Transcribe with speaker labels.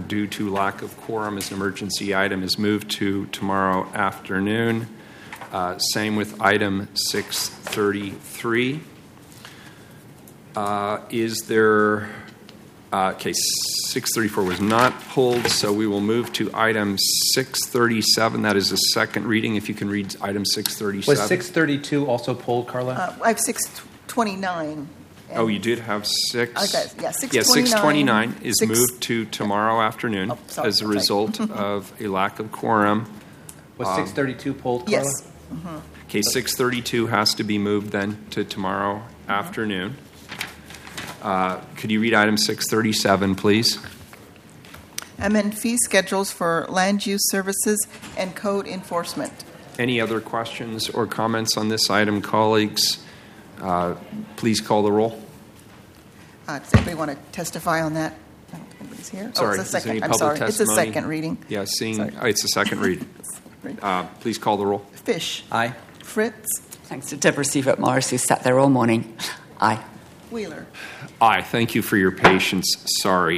Speaker 1: due to lack of quorum as an emergency item is moved to tomorrow afternoon. Same with item 633. Is there... Okay, 634 was not pulled, so we will move to item 637. That is a second reading. If you can read item 637.
Speaker 2: Was 632 also pulled, Carla?
Speaker 3: I have 629.
Speaker 1: Oh, you did have 6.
Speaker 3: Okay, yeah, 629.
Speaker 1: Yeah, 629 is moved to tomorrow afternoon as a
Speaker 3: okay.
Speaker 1: result of a lack of quorum.
Speaker 2: Was 632 pulled, Carla?
Speaker 3: Yes. Mm-hmm.
Speaker 1: Okay, 632 has to be moved then to tomorrow afternoon. Could you read item 637, please?
Speaker 3: Amend fee schedules for land use services and code enforcement.
Speaker 1: Any other questions or comments on this item, colleagues? Please call the roll.
Speaker 3: Does anybody want to testify on that? I don't think anybody's here.
Speaker 1: Sorry,
Speaker 3: it's a
Speaker 1: is there any
Speaker 3: second. I'm
Speaker 1: public
Speaker 3: sorry. It's a
Speaker 1: testimony?
Speaker 3: second reading.
Speaker 1: Yeah,
Speaker 3: Sorry.
Speaker 1: it's a second read. Please call the roll.
Speaker 3: Fish.
Speaker 2: Aye.
Speaker 3: Fritz.
Speaker 4: Thanks to Deborah Seafoot Morris, who sat there all morning. Aye.
Speaker 3: Wheeler.
Speaker 1: Aye. Thank you for your patience. Sorry.